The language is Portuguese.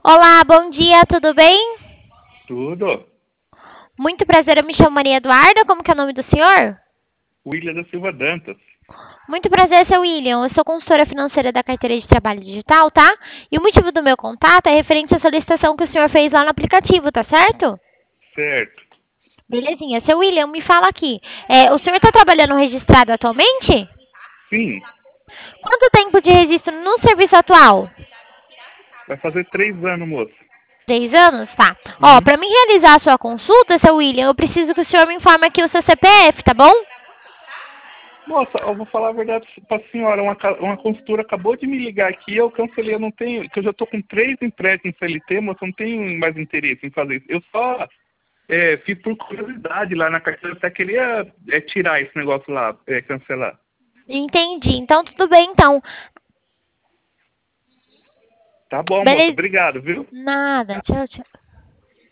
Olá, bom dia, tudo bem? Tudo. Muito prazer, eu me chamo Maria Eduarda, como que é o nome do senhor? William da Silva Dantas. Muito prazer, seu William. Eu sou consultora financeira da carteira de trabalho digital, tá? E o motivo do meu contato é referente à solicitação que o senhor fez lá no aplicativo, tá certo? Certo. Belezinha. Seu William, me fala aqui. O senhor está trabalhando registrado atualmente? Sim, Quanto tempo de registro no serviço atual? vai fazer 3 anos, moço. 3 anos? Tá. Ó, Uhum. para mim realizar a sua consulta, seu William, eu preciso que o senhor me informe aqui o seu CPF, tá bom? Moça, eu vou falar a verdade pra senhora. Uma consultora acabou de me ligar aqui, eu cancelei, eu não tenho, que eu já tô com 3 empréstimos CLT, moça, eu não tenho mais interesse em fazer isso. Eu só fiz por curiosidade lá na carteira, eu até queria tirar esse negócio lá, cancelar. Entendi. Então, tudo bem, então. Tá bom, moça, Beleza. obrigado, viu? Nada. Tchau, tchau.